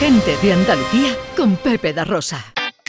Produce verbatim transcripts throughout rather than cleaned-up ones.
Gente de Andalucía con Pepe da Rosa.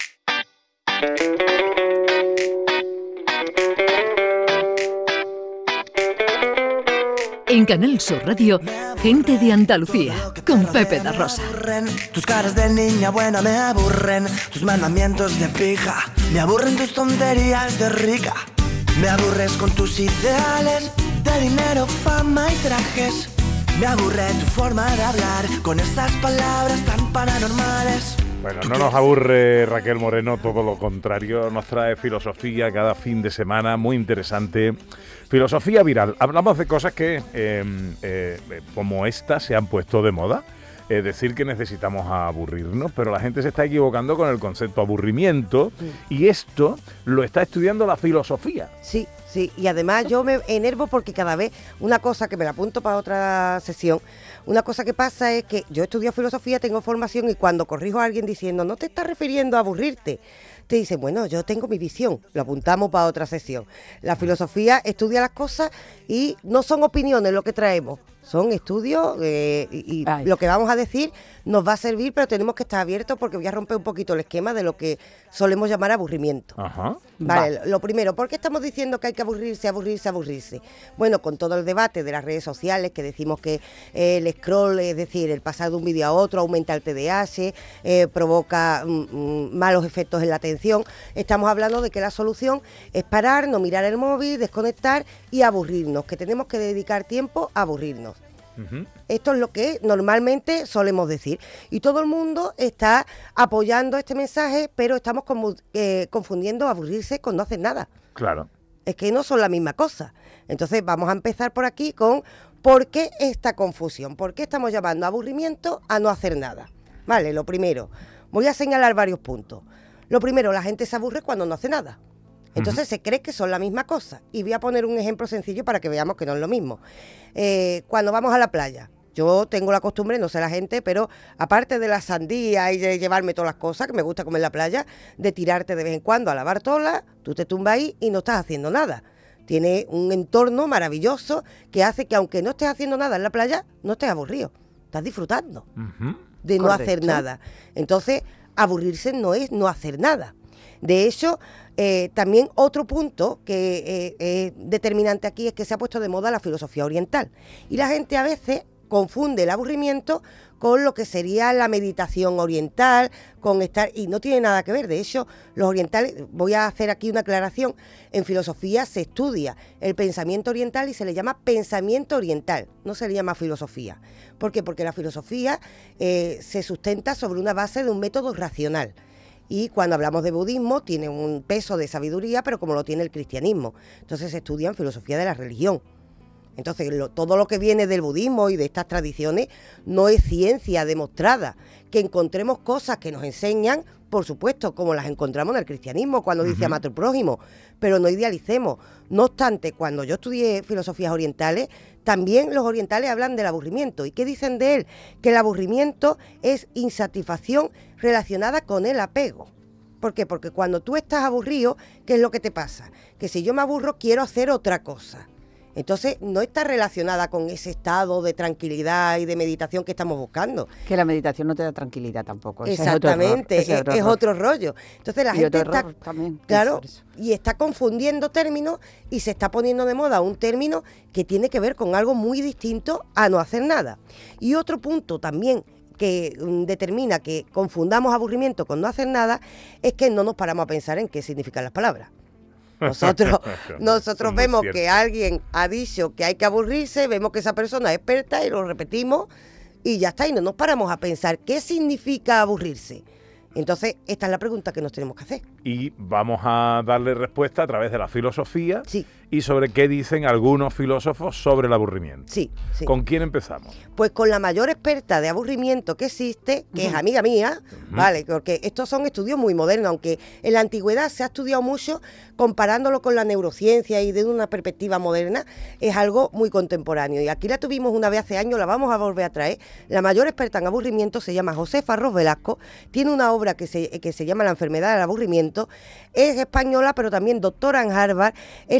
En Canal Sur Radio, Gente de Andalucía con Pepe da Rosa. Tus caras de niña buena me aburren, tus mandamientos de pija, me aburren tus tonterías de rica, me aburres con tus ideales de dinero, fama y trajes. Me aburre tu forma de hablar con esas palabras tan paranormales. Bueno, no nos aburre Raquel Moreno, todo lo contrario, nos trae filosofía cada fin de semana, muy interesante. Filosofía viral. Hablamos de cosas que, eh, eh, como esta, se han puesto de moda. Es decir, que necesitamos aburrirnos, pero la gente se está equivocando con el concepto aburrimiento, sí. Y esto lo está estudiando la filosofía. Sí, sí, y además yo me enervo porque cada vez una cosa que me la apunto para otra sesión, una cosa que pasa es que yo estudio filosofía, tengo formación y cuando corrijo a alguien diciendo no te estás refiriendo a aburrirte, te dice, bueno, yo tengo mi visión, lo apuntamos para otra sesión. La filosofía estudia las cosas y no son opiniones lo que traemos, son estudios eh, y, y lo que vamos a decir nos va a servir, pero tenemos que estar abiertos porque voy a romper un poquito el esquema de lo que solemos llamar aburrimiento. Ajá. Vale, va. Lo primero, ¿por qué estamos diciendo que hay que aburrirse, aburrirse, aburrirse? Bueno, con todo el debate de las redes sociales, que decimos que eh, el scroll, es decir, el pasar de un vídeo a otro, aumenta el T D A H, eh, provoca mm, malos efectos en la atención, estamos hablando de que la solución es parar, no mirar el móvil, desconectar y aburrirnos, que tenemos que dedicar tiempo a aburrirnos. Uh-huh. Esto es lo que normalmente solemos decir y todo el mundo está apoyando este mensaje, pero estamos como, eh, confundiendo aburrirse con no hacer nada. Claro. Es que no son la misma cosa. Entonces vamos a empezar por aquí con ¿por qué esta confusión? ¿Por qué estamos llamando aburrimiento a no hacer nada? Vale, lo primero, voy a señalar varios puntos. Lo primero, la gente se aburre cuando no hace nada. Entonces uh-huh. se cree que son la misma cosa. Y voy a poner un ejemplo sencillo para que veamos que no es lo mismo. Eh, cuando vamos a la playa, yo tengo la costumbre, no sé la gente, pero aparte de la sandía y de llevarme todas las cosas, que me gusta comer en la playa, de tirarte de vez en cuando a lavar tolas, tú te tumbas ahí y no estás haciendo nada. Tiene un entorno maravilloso que hace que aunque no estés haciendo nada en la playa, no estés aburrido. Estás disfrutando uh-huh. de no Correcto. hacer nada. Entonces, aburrirse no es no hacer nada. De hecho, eh, también otro punto que eh, es determinante aquí es que se ha puesto de moda la filosofía oriental. Y la gente a veces confunde el aburrimiento con lo que sería la meditación oriental, con estar, y no tiene nada que ver. De hecho, los orientales, voy a hacer aquí una aclaración, en filosofía se estudia el pensamiento oriental y se le llama pensamiento oriental, no se le llama filosofía. ¿Por qué? Porque la filosofía eh, se sustenta sobre una base de un método racional. Y cuando hablamos de budismo tiene un peso de sabiduría, pero como lo tiene el cristianismo. Entonces se estudia en filosofía de la religión. Entonces lo, todo lo que viene del budismo y de estas tradiciones no es ciencia demostrada. Que encontremos cosas que nos enseñan, por supuesto, como las encontramos en el cristianismo, cuando dice uh-huh. ama a tu prójimo, pero no idealicemos. No obstante, cuando yo estudié filosofías orientales, también los orientales hablan del aburrimiento. ¿Y qué dicen de él? Que el aburrimiento es insatisfacción relacionada con el apego. ¿Por qué? Porque cuando tú estás aburrido, ¿qué es lo que te pasa? Que si yo me aburro, quiero hacer otra cosa. Entonces, no está relacionada con ese estado de tranquilidad y de meditación que estamos buscando. Que la meditación no te da tranquilidad tampoco. Exactamente, es otro, es, es otro rollo. Entonces, la y gente otro está, también, claro, y está confundiendo términos y se está poniendo de moda un término que tiene que ver con algo muy distinto a no hacer nada. Y otro punto también que um, determina que confundamos aburrimiento con no hacer nada es que no nos paramos a pensar en qué significan las palabras. Nosotros, nosotros vemos que alguien ha dicho que hay que aburrirse, vemos que esa persona es experta y lo repetimos y ya está, y no nos paramos a pensar qué significa aburrirse. Entonces, esta es la pregunta que nos tenemos que hacer. Y vamos a darle respuesta a través de la filosofía sí. y sobre qué dicen algunos filósofos sobre el aburrimiento. Sí, sí. ¿Con quién empezamos? Pues con la mayor experta de aburrimiento que existe, que uh-huh. es amiga mía, uh-huh. ¿vale? Porque estos son estudios muy modernos, aunque en la antigüedad se ha estudiado mucho, comparándolo con la neurociencia y desde una perspectiva moderna, es algo muy contemporáneo. Y aquí la tuvimos una vez hace años, la vamos a volver a traer. La mayor experta en aburrimiento se llama Josefa Ros Velasco, tiene una obra que se, que se llama La enfermedad del aburrimiento, es española, pero también doctora en Harvard, es la directora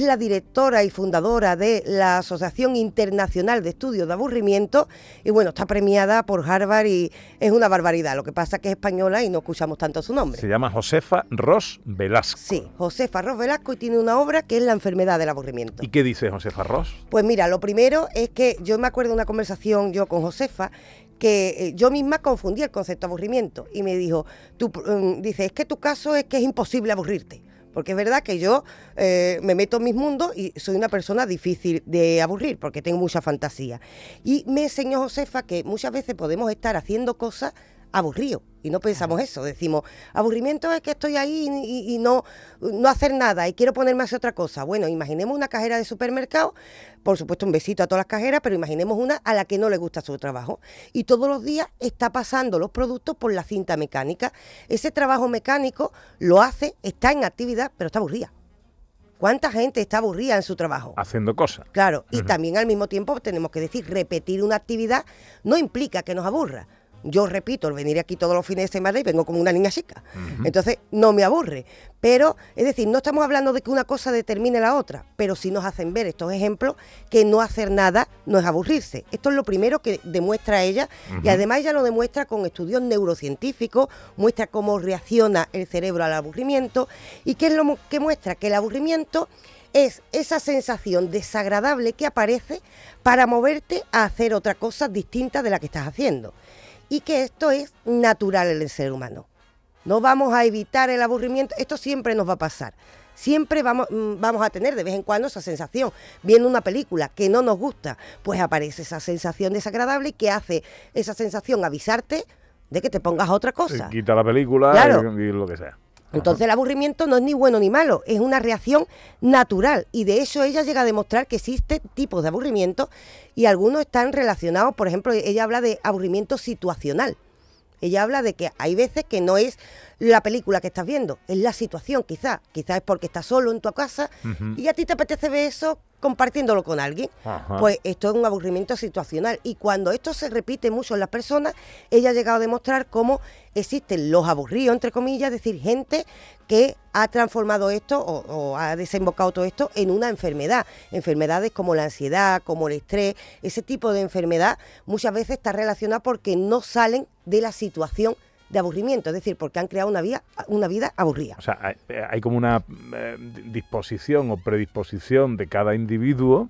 directora y fundadora de la Asociación Internacional de Estudios de Aburrimiento, y bueno, está premiada por Harvard y es una barbaridad. Lo que pasa es que es española y no escuchamos tanto su nombre. Se llama Josefa Ros Velasco. Sí, Josefa Ros Velasco, y tiene una obra que es La enfermedad del aburrimiento. ¿Y qué dice Josefa Ros? Pues mira, lo primero es que yo me acuerdo de una conversación yo con Josefa, que eh, yo misma confundí el concepto de aburrimiento y me dijo, tú, um, dice, es que tu caso es que es imposible aburrirte, porque es verdad que yo eh, me meto en mis mundos y soy una persona difícil de aburrir porque tengo mucha fantasía. Y me enseñó Josefa que muchas veces podemos estar haciendo cosas aburridos y no pensamos eso, decimos, aburrimiento es que estoy ahí y, y, y no, no hacer nada y quiero ponerme a hacer otra cosa. Bueno, imaginemos una cajera de supermercado, por supuesto un besito a todas las cajeras, pero imaginemos una a la que no le gusta su trabajo y todos los días está pasando los productos por la cinta mecánica. Ese trabajo mecánico lo hace, está en actividad, pero está aburrida. ¿Cuánta gente está aburrida en su trabajo? Haciendo cosas. Claro, y Uh-huh. también al mismo tiempo tenemos que decir, repetir una actividad no implica que nos aburra. Yo repito, el venir aquí todos los fines de semana y vengo como una niña chica. Uh-huh. Entonces, no me aburre. Pero, es decir, no estamos hablando de que una cosa determine la otra, pero sí nos hacen ver estos ejemplos que no hacer nada no es aburrirse. Esto es lo primero que demuestra ella, uh-huh. y además ella lo demuestra con estudios neurocientíficos, muestra cómo reacciona el cerebro al aburrimiento, y qué es lo que muestra, que el aburrimiento es esa sensación desagradable que aparece para moverte a hacer otra cosa distinta de la que estás haciendo. Y que esto es natural en el ser humano. No vamos a evitar el aburrimiento, esto siempre nos va a pasar. Siempre vamos, vamos a tener de vez en cuando esa sensación. Viendo una película que no nos gusta, pues aparece esa sensación desagradable y que hace esa sensación avisarte de que te pongas a otra cosa. Quita la película, claro. y, y lo que sea. Entonces el aburrimiento no es ni bueno ni malo, es una reacción natural y de hecho ella llega a demostrar que existen tipos de aburrimiento y algunos están relacionados, por ejemplo, ella habla de aburrimiento situacional. Ella habla de que hay veces que no es la película que estás viendo, es la situación quizás, quizás es porque estás solo en tu casa uh-huh. y a ti te apetece ver eso compartiéndolo con alguien. Ajá. Pues esto es un aburrimiento situacional y cuando esto se repite mucho en las personas, ella ha llegado a demostrar cómo existen los aburridos, entre comillas, es decir, gente que ha transformado esto o, o ha desembocado todo esto en una enfermedad. Enfermedades como la ansiedad, como el estrés, ese tipo de enfermedad muchas veces está relacionada porque no salen de la situación de aburrimiento, es decir, porque han creado una vida, una vida aburrida. O sea, hay, hay como una eh, disposición o predisposición de cada individuo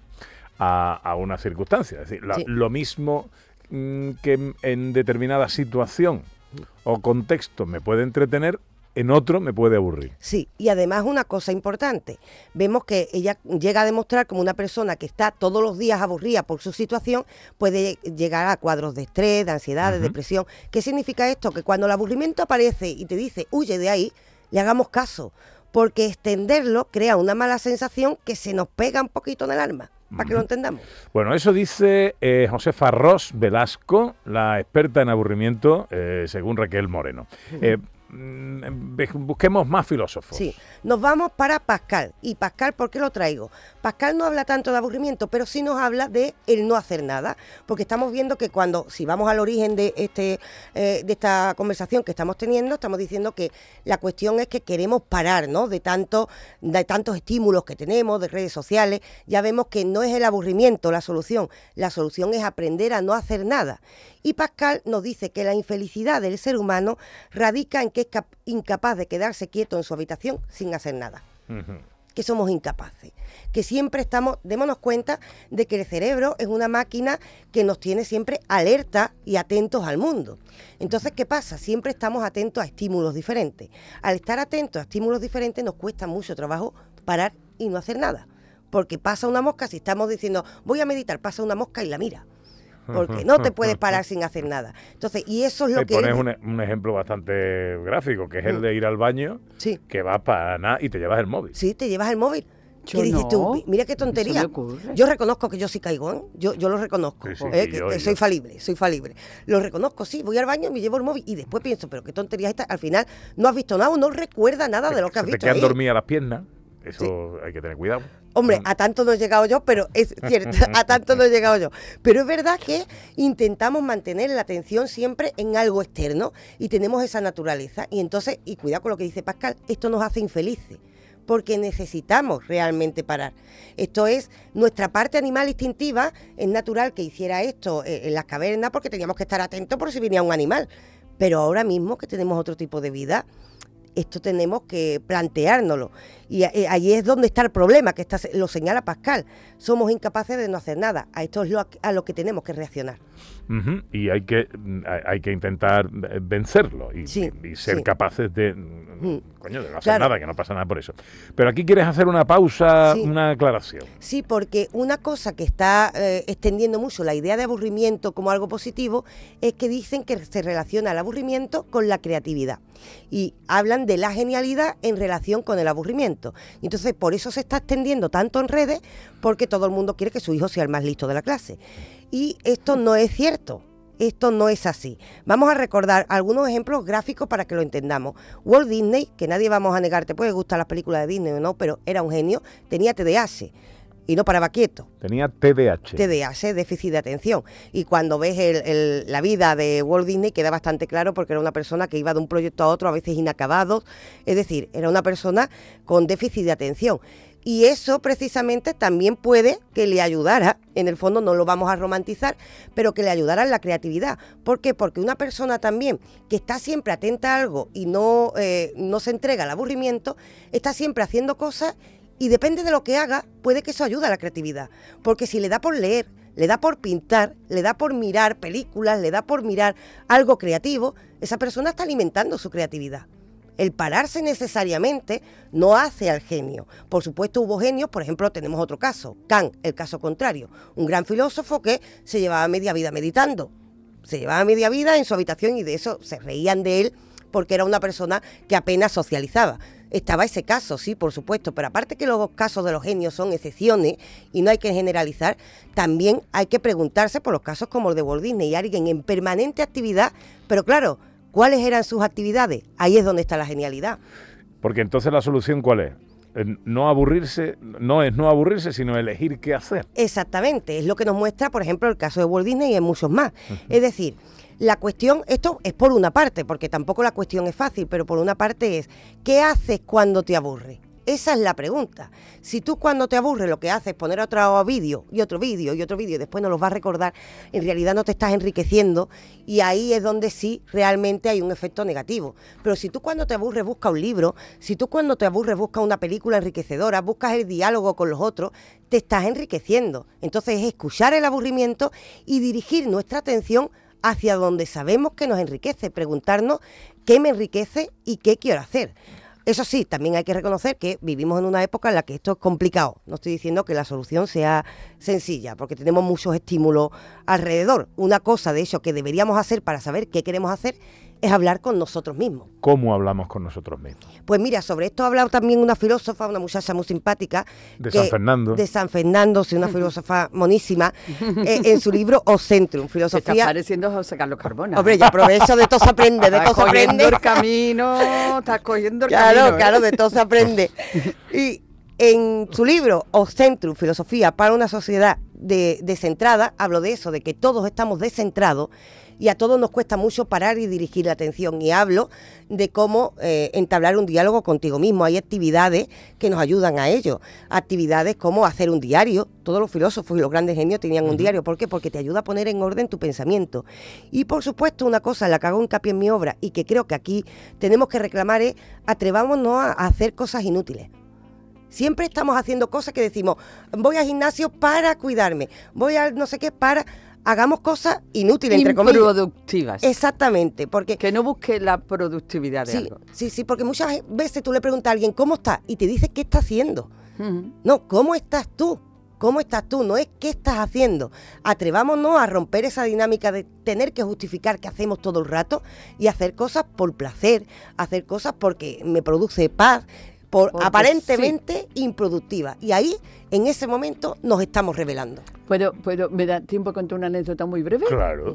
a, a una circunstancia. Es decir, la, sí. lo mismo mm, que en determinada situación o contexto me puede entretener, en otro me puede aburrir. Sí, y además una cosa importante, vemos que ella llega a demostrar como una persona que está todos los días aburrida por su situación, puede llegar a cuadros de estrés, de ansiedad, uh-huh. de depresión. ¿Qué significa esto? Que cuando el aburrimiento aparece y te dice, huye de ahí, le hagamos caso, porque extenderlo crea una mala sensación que se nos pega un poquito en el alma. Para que lo entendamos. Bueno, eso dice eh, Josefa Ros Velasco, la experta en aburrimiento, eh, según Raquel Moreno. Eh, busquemos más filósofos. Sí, nos vamos para Pascal. ¿Y Pascal por qué lo traigo? Pascal no habla tanto de aburrimiento, pero sí nos habla de el no hacer nada, porque estamos viendo que cuando, si vamos al origen de este eh, de esta conversación que estamos teniendo, estamos diciendo que la cuestión es que queremos parar, ¿no? De tanto, de tantos estímulos que tenemos, de redes sociales. Ya vemos que no es el aburrimiento la solución, la solución es aprender a no hacer nada. Y Pascal nos dice que la infelicidad del ser humano radica en que es cap- incapaz de quedarse quieto en su habitación sin hacer nada. Uh-huh. Que somos incapaces. Que siempre estamos, démonos cuenta de que el cerebro es una máquina que nos tiene siempre alerta y atentos al mundo. Entonces, ¿qué pasa? Siempre estamos atentos a estímulos diferentes. Al estar atentos a estímulos diferentes nos cuesta mucho trabajo parar y no hacer nada. Porque pasa una mosca, si estamos diciendo, voy a meditar, pasa una mosca y la mira. Porque no te puedes parar sin hacer nada. Entonces, y eso es lo Me que... pones él... un, un ejemplo bastante gráfico, que es el de ir al baño, sí. que vas para nada y te llevas el móvil. Sí, te llevas el móvil. Yo ¿Qué dices no. tú? Mira qué tontería. Yo reconozco que yo sí caigo, ¿eh? Yo, yo lo reconozco. Sí, sí, ¿eh? yo, que, yo. Soy falible, soy falible. Lo reconozco, sí. Voy al baño y me llevo el móvil y después pienso, pero qué tontería es esta. Al final no has visto nada o no recuerdas nada te, de lo que has se visto. Te quedan ahí. dormidas las piernas. Eso sí. hay que tener cuidado. Hombre, a tanto no he llegado yo, pero es cierto, a tanto no he llegado yo. Pero es verdad que intentamos mantener la atención siempre en algo externo y tenemos esa naturaleza. Y entonces, y cuidado con lo que dice Pascal, esto nos hace infelices. porque necesitamos realmente parar. Esto es nuestra parte animal instintiva, es natural que hiciera esto en las cavernas porque teníamos que estar atentos por si venía un animal, pero ahora mismo que tenemos otro tipo de vida, esto tenemos que planteárnoslo. Y ahí es donde está el problema, que está, lo señala Pascal. Somos incapaces de no hacer nada. A esto es lo, a lo que tenemos que reaccionar. Uh-huh. Y hay que hay que intentar vencerlo y, sí, y, y ser sí. capaces de, mm. coño, de no hacer claro. nada, que no pasa nada por eso. Pero aquí quieres hacer una pausa, sí. una aclaración. Sí, porque una cosa que está eh, extendiendo mucho la idea de aburrimiento como algo positivo es que dicen que se relaciona el aburrimiento con la creatividad. Y hablan de la genialidad en relación con el aburrimiento. Y entonces por eso se está extendiendo tanto en redes, porque todo el mundo quiere que su hijo sea el más listo de la clase. Y esto no es cierto, esto no es así. Vamos a recordar algunos ejemplos gráficos para que lo entendamos. Walt Disney, que nadie vamos a negar, te puede gustar las películas de Disney o no, pero era un genio, tenía T D A H. Y no paraba quieto. Tenía T D A H. T D A H, déficit de atención. Y cuando ves el, el, la vida de Walt Disney queda bastante claro, porque era una persona que iba de un proyecto a otro, a veces inacabado. Es decir, era una persona con déficit de atención. Y eso precisamente también puede que le ayudara, en el fondo no lo vamos a romantizar, pero que le ayudara en la creatividad. ¿Por qué? Porque una persona también que está siempre atenta a algo y no, eh, no se entrega al aburrimiento, está siempre haciendo cosas. Y depende de lo que haga, puede que eso ayude a la creatividad. Porque si le da por leer, le da por pintar, le da por mirar películas, le da por mirar algo creativo, esa persona está alimentando su creatividad. El pararse necesariamente no hace al genio. Por supuesto hubo genios, por ejemplo tenemos otro caso, Kant, el caso contrario. Un gran filósofo que se llevaba media vida meditando. Se llevaba media vida en su habitación y de eso se reían de él porque era una persona que apenas socializaba. Estaba ese caso, sí, por supuesto, pero aparte que los casos de los genios son excepciones y no hay que generalizar, también hay que preguntarse por los casos como el de Walt Disney y alguien en permanente actividad, pero claro, ¿cuáles eran sus actividades? Ahí es donde está la genialidad. Porque entonces la solución, ¿cuál es? No aburrirse, no es no aburrirse, sino elegir qué hacer. Exactamente, es lo que nos muestra, por ejemplo, el caso de Walt Disney y en muchos más. Uh-huh. Es decir, la cuestión, esto es por una parte, porque tampoco la cuestión es fácil, pero por una parte es, ¿qué haces cuando te aburres? Esa es la pregunta. Si tú cuando te aburres lo que haces es poner otro vídeo y otro vídeo y otro vídeo y después no los vas a recordar, en realidad no te estás enriqueciendo y ahí es donde sí realmente hay un efecto negativo. Pero si tú cuando te aburres buscas un libro, si tú cuando te aburres buscas una película enriquecedora, buscas el diálogo con los otros, te estás enriqueciendo. Entonces es escuchar el aburrimiento y dirigir nuestra atención hacia donde sabemos que nos enriquece, preguntarnos qué me enriquece y qué quiero hacer. Eso sí, también hay que reconocer que vivimos en una época en la que esto es complicado. No estoy diciendo que la solución sea sencilla, porque tenemos muchos estímulos alrededor. Una cosa, de hecho, que deberíamos hacer para saber qué queremos hacer es hablar con nosotros mismos. ¿Cómo hablamos con nosotros mismos? Pues mira, sobre esto ha hablado también una filósofa, una muchacha muy simpática. De que, San Fernando. De San Fernando, sí, una filósofa monísima, eh, en su libro O Centrum, filosofía... Te está pareciendo José Carlos Carbona. Hombre, ya aprovecho, de todo se aprende, de todo se aprende. Estás cogiendo el camino, estás cogiendo el claro, camino. Claro, claro, de todo se aprende. Y en su libro O Centrum, filosofía para una sociedad de, descentrada, hablo de eso, de que todos estamos descentrados, y a todos nos cuesta mucho parar y dirigir la atención. Y hablo de cómo eh, entablar un diálogo contigo mismo. Hay actividades que nos ayudan a ello. Actividades como hacer un diario. Todos los filósofos y los grandes genios tenían un diario. ¿Por qué? Porque te ayuda a poner en orden tu pensamiento. Y por supuesto, una cosa en la que hago hincapié en mi obra y que creo que aquí tenemos que reclamar es atrevámonos a, a hacer cosas inútiles. Siempre estamos haciendo cosas que decimos, voy al gimnasio para cuidarme, voy al no sé qué para... Hagamos cosas inútiles, entre comillas. Improductivas. Exactamente, porque... Que no busque la productividad de sí, algo. Sí, sí, porque muchas veces tú le preguntas a alguien, ¿cómo estás? Y te dice, ¿qué está haciendo? Uh-huh. No, ¿cómo estás tú? ¿Cómo estás tú? No es qué estás haciendo. Atrevámonos a romper esa dinámica de tener que justificar que hacemos todo el rato y hacer cosas por placer, hacer cosas porque me produce paz, por porque aparentemente sí. improductiva. Y ahí, en ese momento, nos estamos revelando. ¿Puedo, puedo, ¿Me da tiempo a contar una anécdota muy breve? Claro.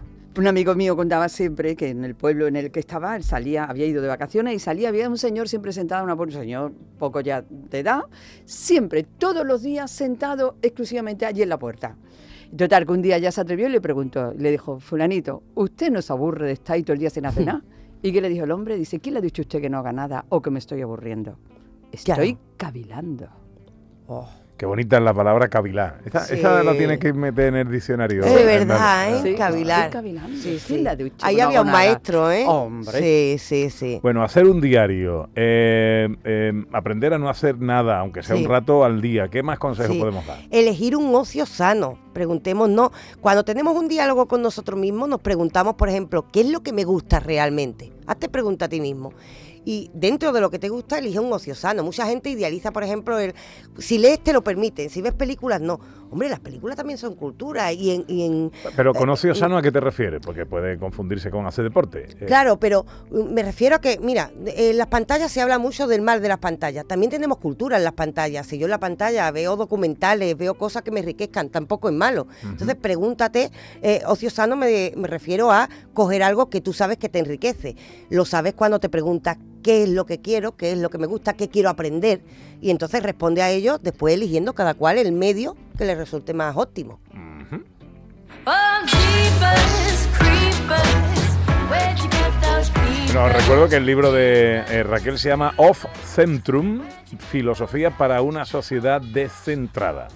Un amigo mío contaba siempre que en el pueblo en el que estaba, él salía, había ido de vacaciones y salía, había un señor siempre sentado, una, un señor poco ya de edad, siempre, todos los días sentado exclusivamente allí en la puerta. Total, que un día ya se atrevió y le preguntó, le dijo, fulanito, ¿usted no se aburre de estar ahí todo el día sin hacer nada? ¿Y qué le dijo el hombre? Dice, ¿quién le ha dicho a usted que no haga nada o que me estoy aburriendo? Estoy Ya. cavilando. Oh. Qué bonita es la palabra cavilar. Esa, Sí. esa la tienes que meter en el diccionario. Es verdad, ¿eh? Sí, Cavilar. estoy cavilando. Sí, Sí, sí. la ducha, Ahí no había hago un nada. maestro, ¿eh? Hombre. Sí, sí, sí. Bueno, hacer un diario, eh, eh, aprender a no hacer nada, aunque sea Sí. un rato al día. ¿Qué más consejos Sí. podemos dar? Elegir un ocio sano. Preguntémonos, cuando tenemos un diálogo con nosotros mismos, nos preguntamos, por ejemplo, ¿qué es lo que me gusta realmente? Hazte pregunta a ti mismo. Y dentro de lo que te gusta, elige un ocio sano. Mucha gente idealiza, por ejemplo, el si lees te lo permiten, si ves películas, no. Hombre, las películas también son cultura y en... y en- Pero con ocio eh, sano, ¿a qué te refieres? Porque puede confundirse con hacer deporte. Eh, Claro, pero uh, me refiero a que, mira, de- en las pantallas se habla mucho del mal de las pantallas. También tenemos cultura en las pantallas. Si yo en la pantalla veo documentales, veo cosas que me enriquezcan, tampoco es malo. Entonces, pregúntate, eh, ocio sano me, me refiero a coger algo que tú sabes que te enriquece. Lo sabes cuando te preguntas qué es lo que quiero, qué es lo que me gusta, qué quiero aprender. Y entonces responde a ello después eligiendo cada cual el medio que le resulte más óptimo. Ujú. Oh, jeepers, creepers, where'd you get those peepers? No, recuerdo que el libro de eh, Raquel se llama Off Centrum, Filosofía para una sociedad descentrada.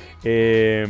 Eh,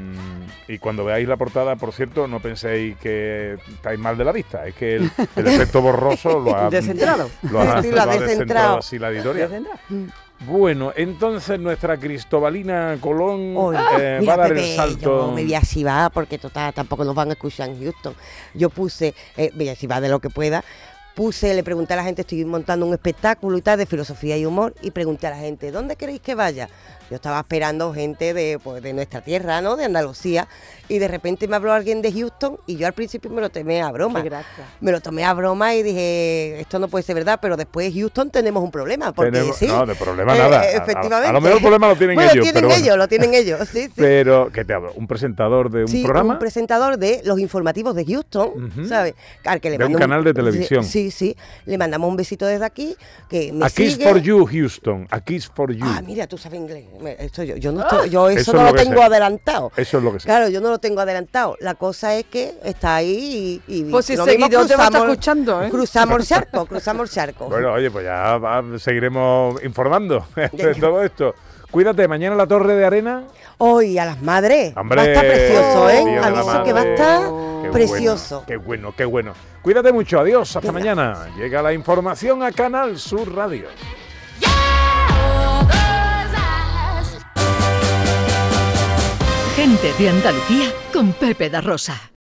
y cuando veáis la portada, por cierto, no penséis que estáis mal de la vista, es que el, el efecto borroso lo ha Descentrado. lo ha, Sí, lo lo ha ha descentrado descentrado. así la editorial. ¿Descentrado? Bueno, entonces nuestra Cristobalina Colón Hoy, eh, mira, va a dar Pepe, el salto. yo me voy a chivar porque total, tampoco nos van a escuchar en Houston. Yo puse, eh, voy a chivar de lo que pueda, puse, le pregunté a la gente, estoy montando un espectáculo y tal de filosofía y humor, y pregunté a la gente, ¿dónde queréis que vaya? Yo estaba esperando gente de, pues, de nuestra tierra, ¿no? De Andalucía, y de repente me habló alguien de Houston y yo al principio me lo tomé a broma. Qué gracia. Me lo tomé a broma y dije, esto no puede ser verdad, pero después Houston tenemos un problema, porque Tenemos- sí. no, de problema eh, nada. A- a- Efectivamente. a lo mejor el problema lo tienen Bueno, ellos, tienen pero bueno. ellos, lo tienen ellos, sí, sí. Pero, ¿qué te hablo? ¿Un presentador de un Sí, programa? un presentador de los informativos de Houston, Ujú. ¿sabes? Al que le De un mando canal de televisión. Sí, sí, le mandamos un besito desde aquí, que me A Kiss sigue. for You, Houston. A Kiss for You. Ah, mira, tú sabes inglés. Me- Esto yo, yo, no estoy- yo eso, Eso no es lo lo que tengo sé. adelantado. Eso es lo que sé. Claro, yo no lo tengo adelantado. La cosa es que está ahí y... y Pues si lo mismo seguido te va a estar cruzamos- escuchando, ¿eh? Cruzamos el charco, cruzamos el charco. Bueno, oye, pues ya va- seguiremos informando de todo esto. Cuídate, mañana la Torre de Arena. Hoy a las madres. Hombre, va a estar precioso, ¿eh? Día de la Aviso que va a Madre. estar Qué precioso. bueno, qué bueno, qué bueno. Cuídate mucho, adiós, hasta Venga. mañana. Llega la información a Canal Sur Radio. Yeah, those eyes. Gente de Andalucía con Pepe da Rosa.